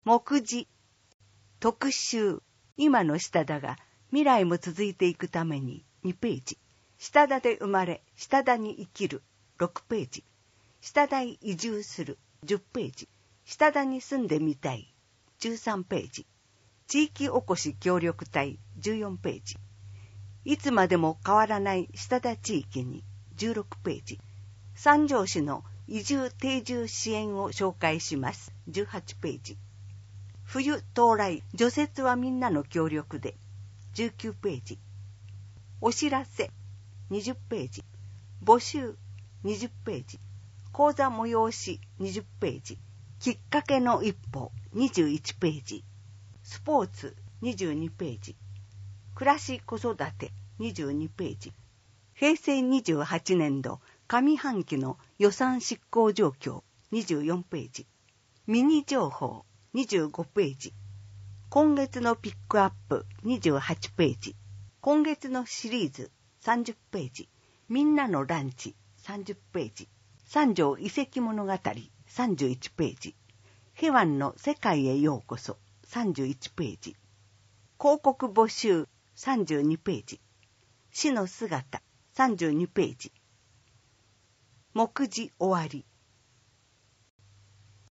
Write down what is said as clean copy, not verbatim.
目次、特集、今の下田が未来も続いていくために2ページ。下田で生まれ、下田に生きる6ページ。下田へ移住する10ページ。下田に住んでみたい13ページ。地域おこし協力隊14ページ。いつまでも変わらない下田地域に16ページ。三条市の移住定住支援を紹介します18ページ。冬到来、除雪はみんなの協力で19ページ。お知らせ20ページ。募集20ページ。講座催し20ページ。きっかけの一歩21ページ。スポーツ22ページ。暮らし子育て22ページ。平成28年度上半期の予算執行状況24ページ。ミニ情報25ページ。今月のピックアップ28ページ。今月のシリーズ30ページ。みんなのランチ30ページ。三条遺跡物語31ページ。ヘワンの世界へようこそ31ページ。広告募集32ページ。死の姿32ページ。目次終わり。